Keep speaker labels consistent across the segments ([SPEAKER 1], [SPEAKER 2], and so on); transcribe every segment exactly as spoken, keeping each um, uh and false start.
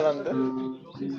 [SPEAKER 1] vingt-deux.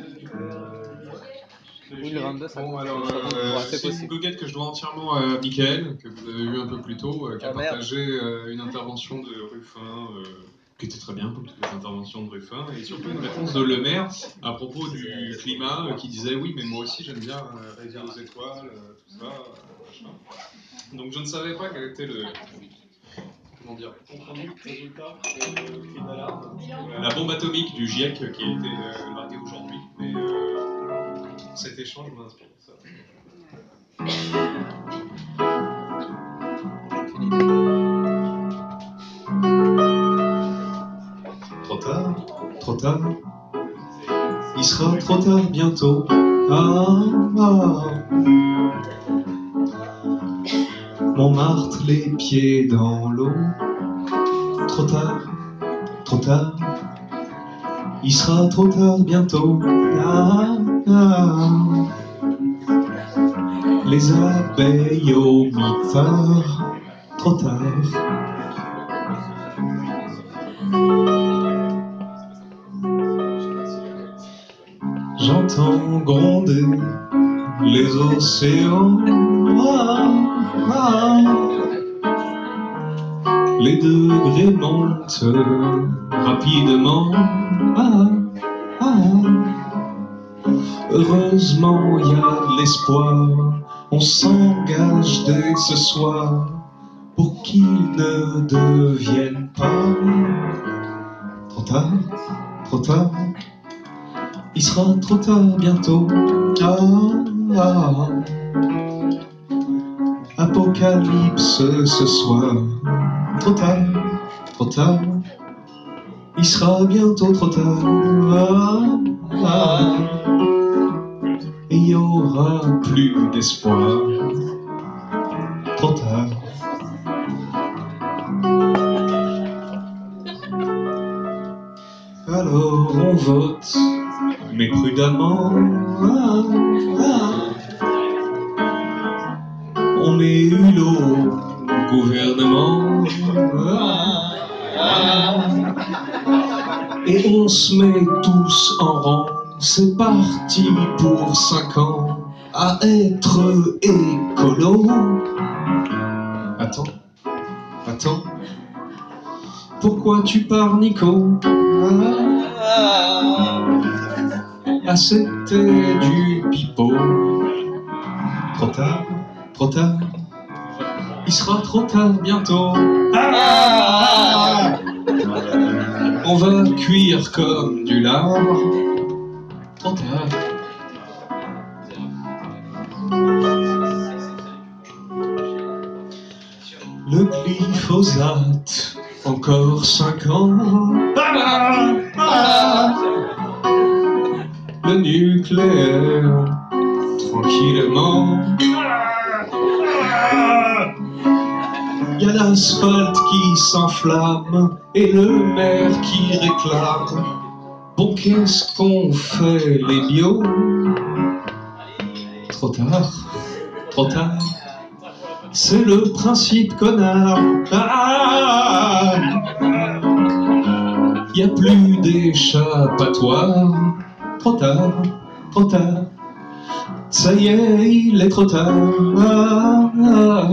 [SPEAKER 1] Oui, le vingt-deux, ça
[SPEAKER 2] Bon,
[SPEAKER 1] compte.
[SPEAKER 2] alors,
[SPEAKER 1] Ça compte.
[SPEAKER 2] euh,
[SPEAKER 1] Ouais, c'est
[SPEAKER 2] c'est une
[SPEAKER 1] possible.
[SPEAKER 2] goguette que je dois entièrement à Mickaël, que vous avez vu un peu plus tôt, euh, qui a
[SPEAKER 1] Oh, merde.
[SPEAKER 2] partagé euh, une intervention de Ruffin, euh, qui était très bien, comme toutes les interventions de Ruffin, et surtout une réponse de Le Maire à propos du climat, euh, qui disait oui, mais moi aussi j'aime bien euh, rêver aux étoiles, euh, tout ça, euh, machin. Donc je ne savais pas quel était le. Comment dire, résultat, euh, cri d'alarme. La bombe atomique du GIEC qui a été euh, larguée aujourd'hui, mais euh, cet échange m'inspire ça. Trop tard, trop tard, il sera trop tard bientôt. Ah, ah. Montmartre, les pieds dans l'eau. Trop tard, trop tard, il sera trop tard bientôt. Ah, ah. Les abeilles au mitard. Trop tard. J'entends gronder les océans. Ah, ah. Les degrés montent rapidement. Ah, ah. Heureusement, il y a de l'espoir. On s'engage dès ce soir pour qu'il ne devienne pas trop tard, trop tard. Il sera trop tard bientôt. Ah, ah. Apocalypse ce soir. Trop tard, trop tard. Il sera bientôt trop tard. Ah, ah. Et il n'y aura plus d'espoir. Trop tard. Alors on vote, mais prudemment. Ah, ah. On met hulot au gouvernement. Ah, ah. Et on se met tous en rang. C'est parti pour cinq ans à être écolo. Attends, attends. Pourquoi tu pars, Nico? Ah, ah, c'était du pipeau. Trop tard, trop tard. Il sera trop tard bientôt. Ah, on va cuire comme du lard. Trop tard. Le glyphosate, encore cinq ans. Ah, ah. Le nucléaire, tranquillement. Il y a l'asphalte qui s'enflamme et le maire qui réclame. Bon, qu'est-ce qu'on fait, les bio? Trop tard, trop tard. C'est le principe, connard. Ah, il n'y a plus d'échappatoire. Trop tard, trop tard. Ça y est, il est trop tard. Ah, ah.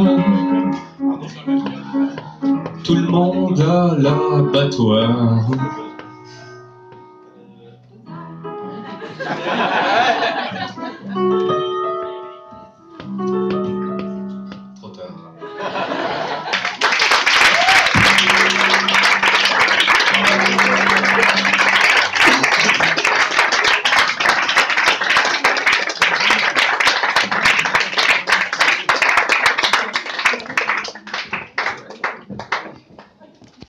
[SPEAKER 2] Tout le monde à l'abattoir.